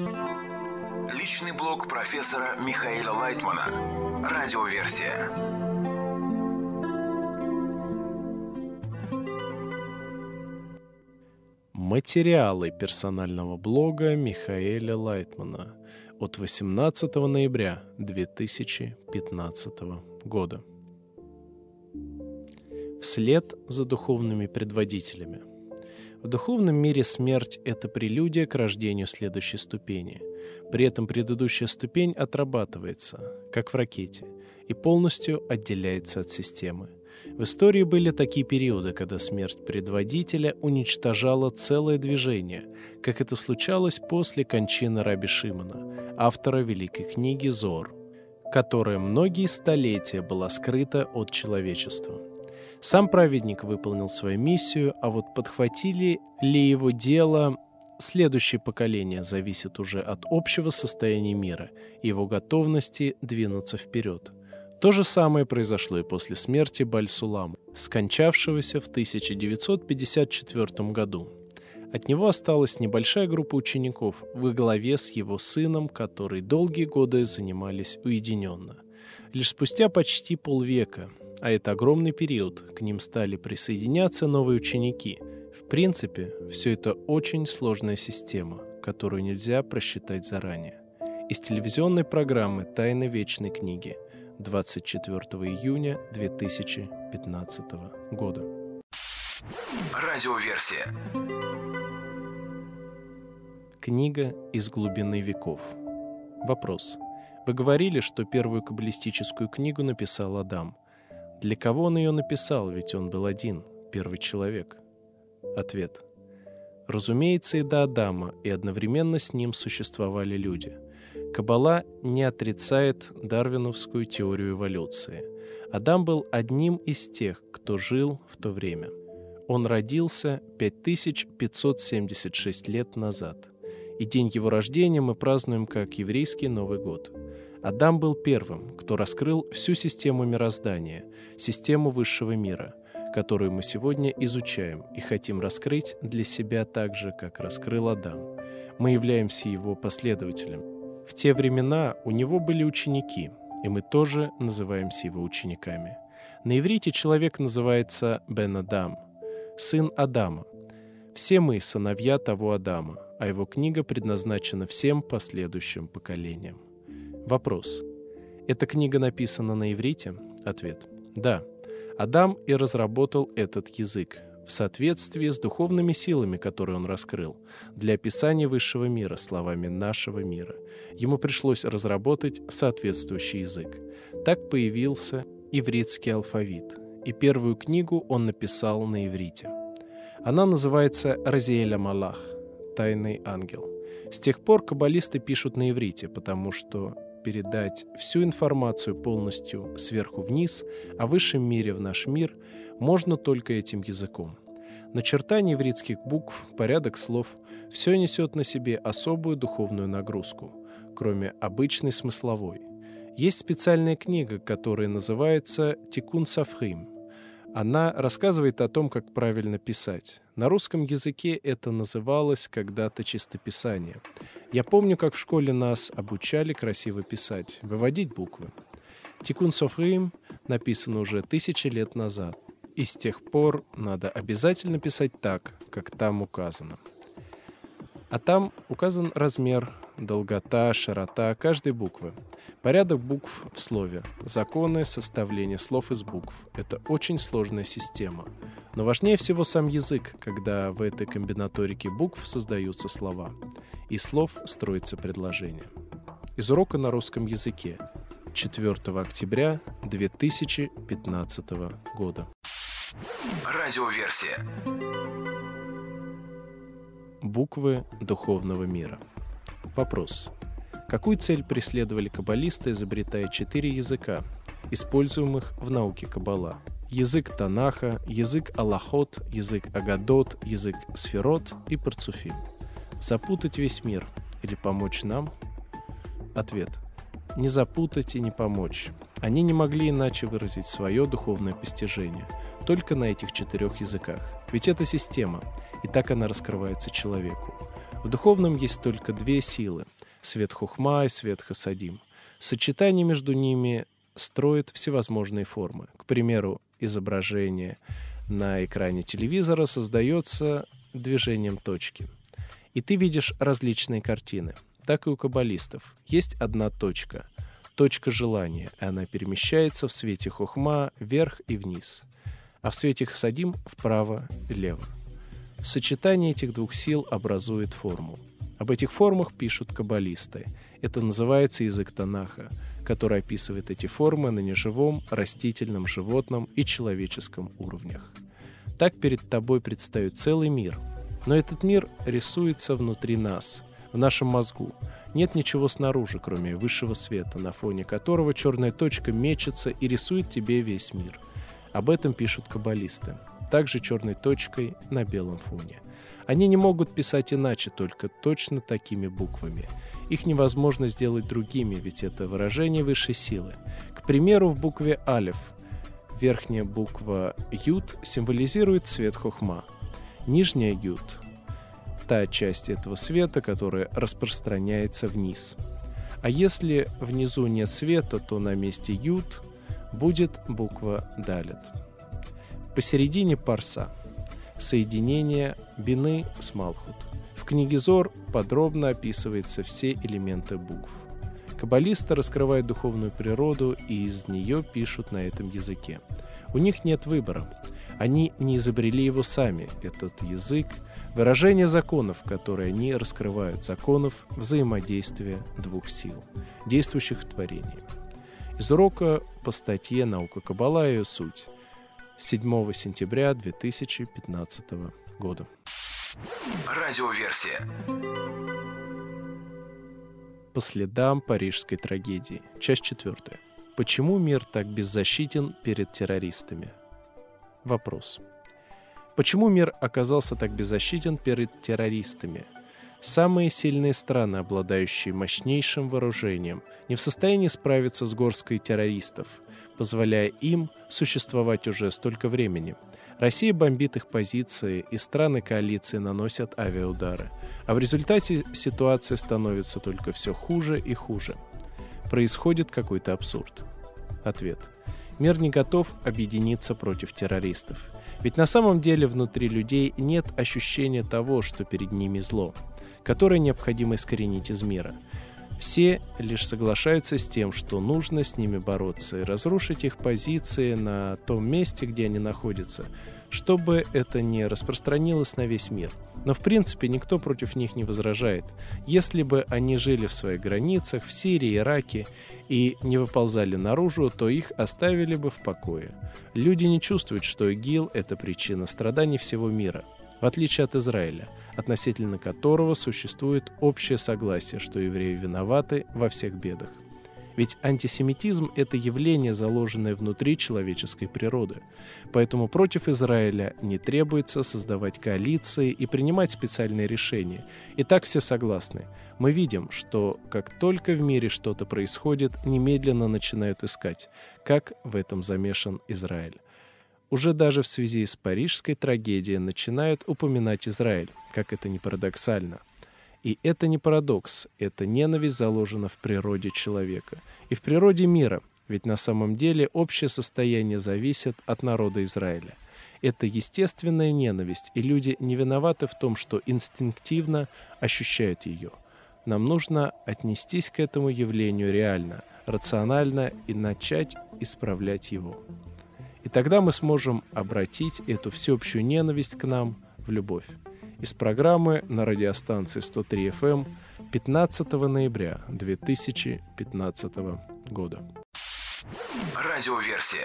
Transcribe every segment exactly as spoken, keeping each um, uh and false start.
Личный блог профессора Михаэля Лайтмана. Радиоверсия. Материалы персонального блога Михаэля Лайтмана от восемнадцатого ноября две тысячи пятнадцатого года. Вслед за духовными предводителями. В духовном мире смерть – это прелюдия к рождению следующей ступени. При этом предыдущая ступень отрабатывается, как в ракете, и полностью отделяется от системы. В истории были такие периоды, когда смерть предводителя уничтожала целое движение, как это случалось после кончины Раби Шимона, автора великой книги Зоар, которая многие столетия была скрыта от человечества. Сам праведник выполнил свою миссию, а вот подхватили ли его дело следующее поколение зависит уже от общего состояния мира и его готовности двинуться вперед. То же самое произошло и после смерти Баль-Сулама, скончавшегося в тысяча девятьсот пятьдесят четвёртом году. От него осталась небольшая группа учеников во главе с его сыном, которые долгие годы занимались уединенно. Лишь спустя почти полвека, а это огромный период, к ним стали присоединяться новые ученики. В принципе, все это очень сложная система, которую нельзя просчитать заранее. Из телевизионной программы «Тайны вечной книги» двадцать четвёртого июня две тысячи пятнадцатого года. Радиоверсия. Книга из глубины веков. Вопрос. Вы говорили, что первую каббалистическую книгу написал Адам. Для кого он ее написал, ведь он был один, первый человек? Ответ. Разумеется, и до Адама, и одновременно с ним существовали люди. Каббала не отрицает дарвиновскую теорию эволюции. Адам был одним из тех, кто жил в то время. Он родился пять тысяч пятьсот семьдесят шесть лет назад, и день его рождения мы празднуем как еврейский Новый год. Адам был первым, кто раскрыл всю систему мироздания, систему высшего мира, которую мы сегодня изучаем и хотим раскрыть для себя так же, как раскрыл Адам. Мы являемся его последователем. В те времена у него были ученики, и мы тоже называемся его учениками. На иврите человек называется Бен Адам, сын Адама. Все мы сыновья того Адама, а его книга предназначена всем последующим поколениям. Вопрос. Эта книга написана на иврите? Ответ. Да. Адам и разработал этот язык в соответствии с духовными силами, которые он раскрыл, для описания высшего мира словами нашего мира. Ему пришлось разработать соответствующий язык. Так появился ивритский алфавит, и первую книгу он написал на иврите. Она называется «Разиэль Малах» — «Тайный ангел». С тех пор каббалисты пишут на иврите, потому что передать всю информацию полностью сверху вниз о высшем мире в наш мир можно только этим языком. Начертание ивритских букв, порядок слов – все несет на себе особую духовную нагрузку, кроме обычной смысловой. Есть специальная книга, которая называется «Тикун Сафхим». Она рассказывает о том, как правильно писать. На русском языке это называлось когда-то чистописание. Я помню, как в школе нас обучали красиво писать, выводить буквы. Тикун Софрим написано уже тысячи лет назад, и с тех пор надо обязательно писать так, как там указано. А там указан размер, долгота, широта каждой буквы, порядок букв в слове, законы составления слов из букв. Это очень сложная система. Но важнее всего сам язык, когда в этой комбинаторике букв создаются слова. Из слов строится предложение. Из урока на русском языке. четвёртого октября две тысячи пятнадцатого года. Радиоверсия. Буквы духовного мира. Вопрос. Какую цель преследовали каббалисты, изобретая четыре языка, используемых в науке Каббала? Язык Танаха, язык Алахот, язык Агадот, язык Сферот и Парцуфим. Запутать весь мир или помочь нам? Ответ. Не запутать и не помочь. Они не могли иначе выразить свое духовное постижение, только на этих четырех языках. Ведь это система, и так она раскрывается человеку. В духовном есть только две силы – свет Хохма и свет Хасадим. Сочетание между ними строит всевозможные формы. К примеру, изображение на экране телевизора создается движением точки. И ты видишь различные картины. Так и у каббалистов. Есть одна точка – точка желания, и она перемещается в свете Хохма вверх и вниз, а в свете Хасадим вправо и влево. Сочетание этих двух сил образует форму. Об этих формах пишут каббалисты. Это называется язык Танаха, который описывает эти формы на неживом, растительном, животном и человеческом уровнях. Так перед тобой предстает целый мир. Но этот мир рисуется внутри нас, в нашем мозгу. Нет ничего снаружи, кроме высшего света, на фоне которого черная точка мечется и рисует тебе весь мир. Об этом пишут каббалисты. Также черной точкой на белом фоне. Они не могут писать иначе, только точно такими буквами. Их невозможно сделать другими, ведь это выражение высшей силы. К примеру, в букве Алеф верхняя буква Юд символизирует свет Хохма. Нижняя Юд – та часть этого света, которая распространяется вниз. А если внизу нет света, то на месте Юд будет буква Далет. Посередине парса – соединение бины с Малхут. В книге Зор подробно описываются все элементы букв. Каббалисты раскрывают духовную природу и из нее пишут на этом языке. У них нет выбора. Они не изобрели его сами. Этот язык – выражение законов, которые они раскрывают, законов взаимодействия двух сил, действующих в творении. Из урока по статье «Наука Каббала и ее суть» седьмого сентября две тысячи пятнадцатого года. Радиоверсия. По следам парижской трагедии. Часть четвертая. Почему мир так беззащитен перед террористами? Вопрос. Почему мир оказался так беззащитен перед террористами? Самые сильные страны, обладающие мощнейшим вооружением, не в состоянии справиться с горсткой террористов, позволяя им существовать уже столько времени. Россия бомбит их позиции, и страны коалиции наносят авиаудары. А в результате ситуация становится только все хуже и хуже. Происходит какой-то абсурд. Ответ. Мир не готов объединиться против террористов. Ведь на самом деле внутри людей нет ощущения того, что перед ними зло, которое необходимо искоренить из мира. Все лишь соглашаются с тем, что нужно с ними бороться и разрушить их позиции на том месте, где они находятся, чтобы это не распространилось на весь мир. Но в принципе никто против них не возражает. Если бы они жили в своих границах, в Сирии, Ираке и не выползали наружу, то их оставили бы в покое. Люди не чувствуют, что ИГИЛ – это причина страданий всего мира, в отличие от Израиля, относительно которого существует общее согласие, что евреи виноваты во всех бедах. Ведь антисемитизм – это явление, заложенное внутри человеческой природы. Поэтому против Израиля не требуется создавать коалиции и принимать специальные решения. И так все согласны. Мы видим, что как только в мире что-то происходит, немедленно начинают искать, как в этом замешан Израиль. Уже даже в связи с парижской трагедией начинают упоминать Израиль, как это ни парадоксально. И это не парадокс, эта ненависть заложена в природе человека и в природе мира, ведь на самом деле общее состояние зависит от народа Израиля. Это естественная ненависть, и люди не виноваты в том, что инстинктивно ощущают ее. Нам нужно отнестись к этому явлению реально, рационально и начать исправлять его. И тогда мы сможем обратить эту всеобщую ненависть к нам в любовь. Из программы на радиостанции сто три эф эм пятнадцатого ноября две тысячи пятнадцатого года. Радиоверсия.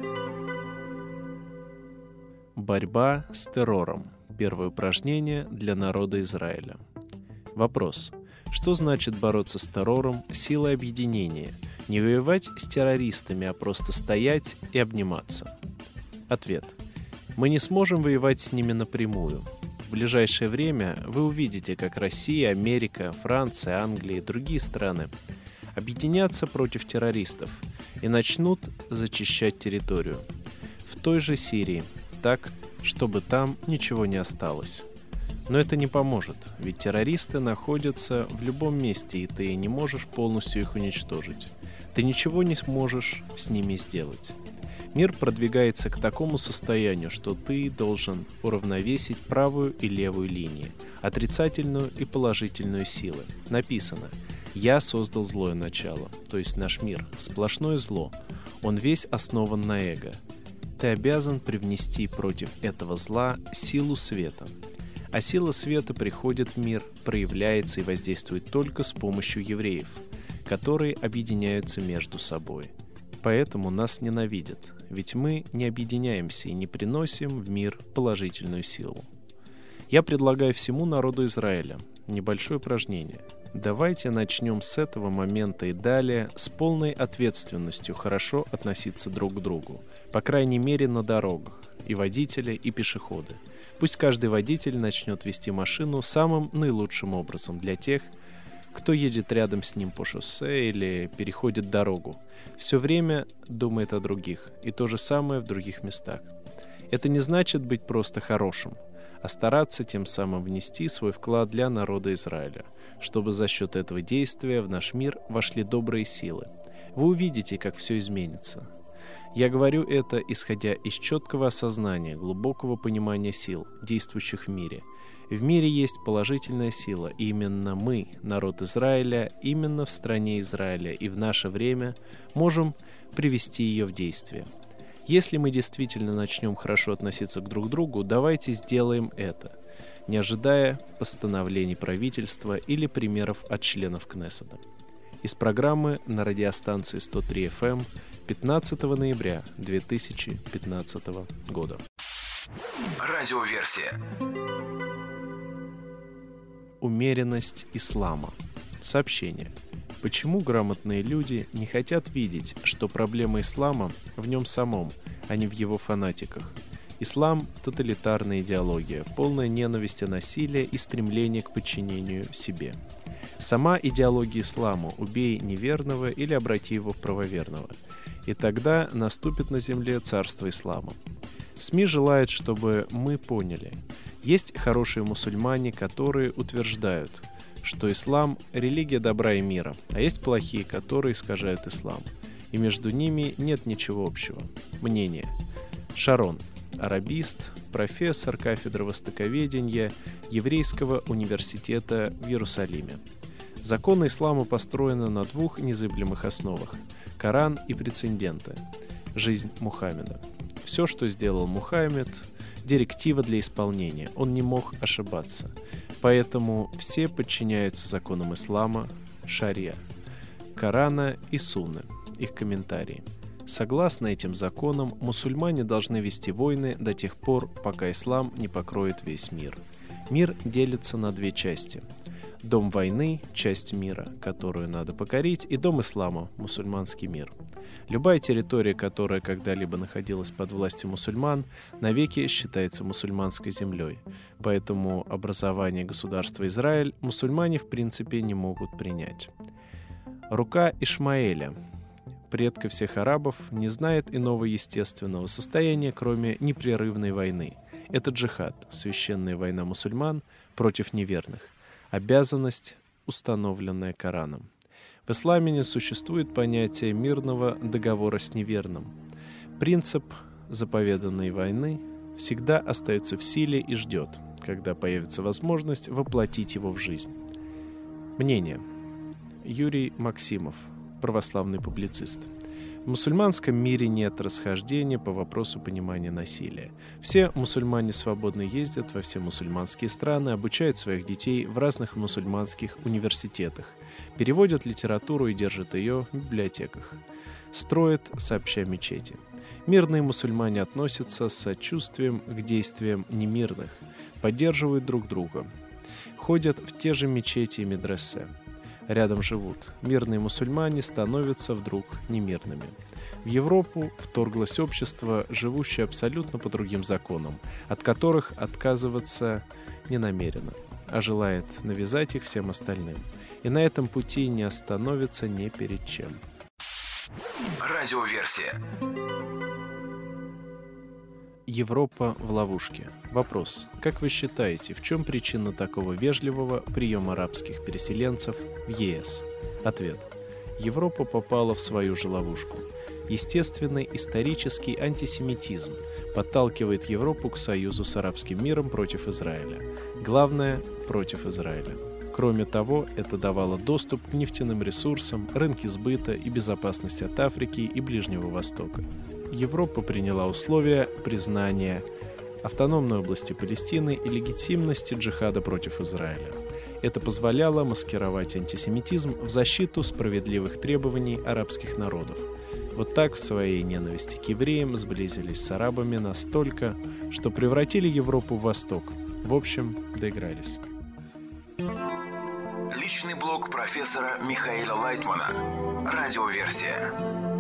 Борьба с террором. Первое упражнение для народа Израиля. Вопрос. Что значит бороться с террором силой объединения? Не воевать с террористами, а просто стоять и обниматься. Ответ. Мы не сможем воевать с ними напрямую. В ближайшее время вы увидите, как Россия, Америка, Франция, Англия и другие страны объединятся против террористов и начнут зачищать территорию. В той же Сирии, так, чтобы там ничего не осталось. Но это не поможет, ведь террористы находятся в любом месте, и ты не можешь полностью их уничтожить. Ты ничего не сможешь с ними сделать. Мир продвигается к такому состоянию, что ты должен уравновесить правую и левую линии, отрицательную и положительную силы. Написано: «Я создал злое начало», то есть наш мир, сплошное зло. Он весь основан на эго. Ты обязан привнести против этого зла силу света. А сила света приходит в мир, проявляется и воздействует только с помощью евреев, которые объединяются между собой. Поэтому нас ненавидят, ведь мы не объединяемся и не приносим в мир положительную силу. Я предлагаю всему народу Израиля небольшое упражнение. Давайте начнем с этого момента и далее с полной ответственностью хорошо относиться друг к другу, по крайней мере на дорогах, и водители, и пешеходы. Пусть каждый водитель начнет вести машину самым наилучшим образом для тех, кто едет рядом с ним по шоссе или переходит дорогу. Все время думает о других, и то же самое в других местах. Это не значит быть просто хорошим, а стараться тем самым внести свой вклад для народа Израиля, чтобы за счет этого действия в наш мир вошли добрые силы. Вы увидите, как все изменится. Я говорю это, исходя из четкого осознания, глубокого понимания сил, действующих в мире. В мире есть положительная сила, и именно мы, народ Израиля, именно в стране Израиля и в наше время можем привести ее в действие. Если мы действительно начнем хорошо относиться к друг другу, давайте сделаем это, не ожидая постановлений правительства или примеров от членов Кнессета. Из программы на радиостанции сто три эф эм пятнадцатого ноября две тысячи пятнадцатого года. Радиоверсия. Умеренность ислама. Сообщение. Почему грамотные люди не хотят видеть, что проблема ислама в нем самом, а не в его фанатиках? Ислам – тоталитарная идеология, полная ненависти, насилия и стремления к подчинению себе. Сама идеология ислама – убей неверного или обрати его в правоверного. И тогда наступит на земле царство ислама. СМИ желают, чтобы мы поняли. Есть хорошие мусульмане, которые утверждают, что ислам – религия добра и мира, а есть плохие, которые искажают ислам. И между ними нет ничего общего. Мнение. Шарон. Арабист, профессор кафедры востоковедения Еврейского университета в Иерусалиме. Законы ислама построены на двух незыблемых основах – Коран и прецеденты. Жизнь Мухаммеда. Все, что сделал Мухаммед – директива для исполнения. Он не мог ошибаться. Поэтому все подчиняются законам ислама, шария, Корана и Сунны, их комментарии. Согласно этим законам, мусульмане должны вести войны до тех пор, пока ислам не покроет весь мир. Мир делится на две части. Дом войны – часть мира, которую надо покорить, и дом ислама – мусульманский мир. Любая территория, которая когда-либо находилась под властью мусульман, навеки считается мусульманской землей. Поэтому образование государства Израиль мусульмане в принципе не могут принять. Рука Ишмаэля, предка всех арабов, не знает иного естественного состояния, кроме непрерывной войны. Это джихад, священная война мусульман против неверных. Обязанность, установленная Кораном. В исламе не существует понятия мирного договора с неверным. Принцип заповеданной войны всегда остается в силе и ждет, когда появится возможность воплотить его в жизнь. Мнение. Юрий Максимов, православный публицист. В мусульманском мире нет расхождения по вопросу понимания насилия. Все мусульмане свободно ездят во все мусульманские страны, обучают своих детей в разных мусульманских университетах, переводят литературу и держат ее в библиотеках, строят сообща мечети. Мирные мусульмане относятся с сочувствием к действиям немирных, поддерживают друг друга, ходят в те же мечети и медресе. Рядом живут. Мирные мусульмане становятся вдруг немирными. В Европу вторглось общество, живущее абсолютно по другим законам, от которых отказываться не намерено, а желает навязать их всем остальным. И на этом пути не остановится ни перед чем. Радиоверсия. Европа в ловушке. Вопрос. Как вы считаете, в чем причина такого вежливого приема арабских переселенцев в Е С? Ответ. Европа попала в свою же ловушку. Естественный исторический антисемитизм подталкивает Европу к союзу с арабским миром против Израиля. Главное – против Израиля. Кроме того, это давало доступ к нефтяным ресурсам, рынке сбыта и безопасность от Африки и Ближнего Востока. Европа приняла условия признания автономной области Палестины и легитимности джихада против Израиля. Это позволяло маскировать антисемитизм в защиту справедливых требований арабских народов. Вот так в своей ненависти к евреям сблизились с арабами настолько, что превратили Европу в Восток. В общем, доигрались. Личный блог профессора Михаила Лайтмана. Радиоверсия.